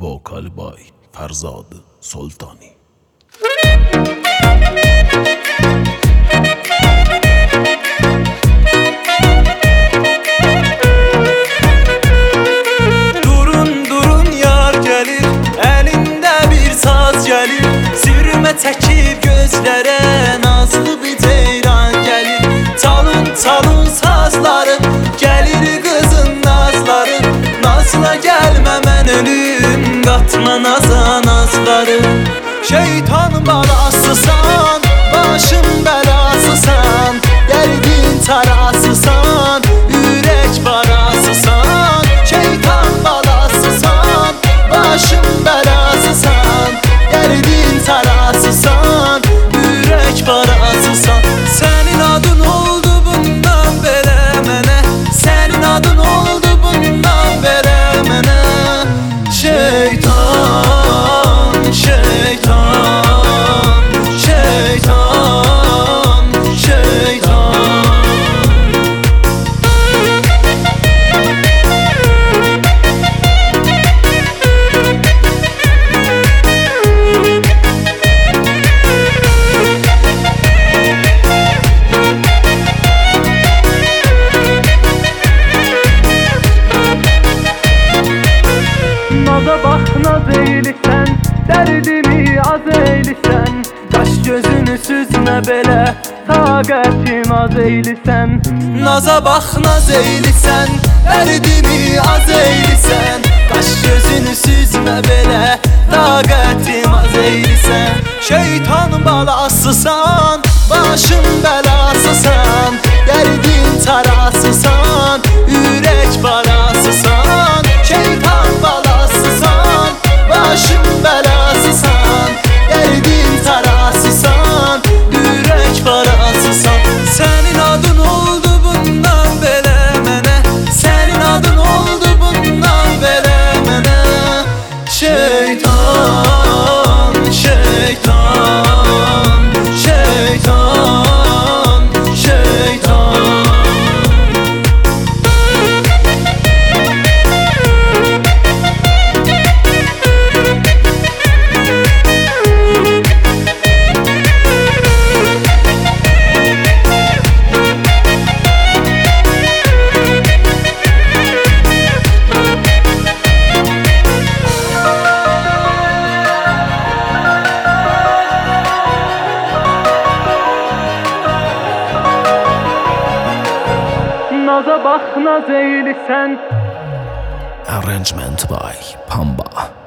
وکال بای فرزاد سلطانی. Durun durun yar gelir, elinde bir saz gelir, sürme çekip gözlere nazlı bir ceyran gelir. Çalın çalın sazları, gelir kızın nazları, nazla gelme men ölüm, katma naza nazları. Şeytan balasısan, başım belasısan, derdin tarasısan, yürek parasısan. Şeytan balasısan, başım belasısan, derdin tarasısan, yürek parasısan. Senin adın oldu bundan belə mənə, senin adın oldu bundan belə mənə. Şeytan, şeytan, şeytan, şeytan. Naza bax naz eylisən, dərdimi az eylisən, qaş gözünü süzmə belə, taqətim az eylisən. Naza bax naz eylisən, dərdimi az eylisən, qaş gözünü süzmə belə, taqətim az eylisən. Şeytan balasısan, başım belasısan, dərdin tarasısan, yürek parasısan. Şeytan balasısan, başım belasısan, derdin tarasısan, yürek parasısan. Senin adın oldu bundan belə mənə, senin adın oldu bundan belə mənə. Şeytan, şeytan, şeytan, şeytan. Naza bax naz eylisən. Arrangement by Pamba.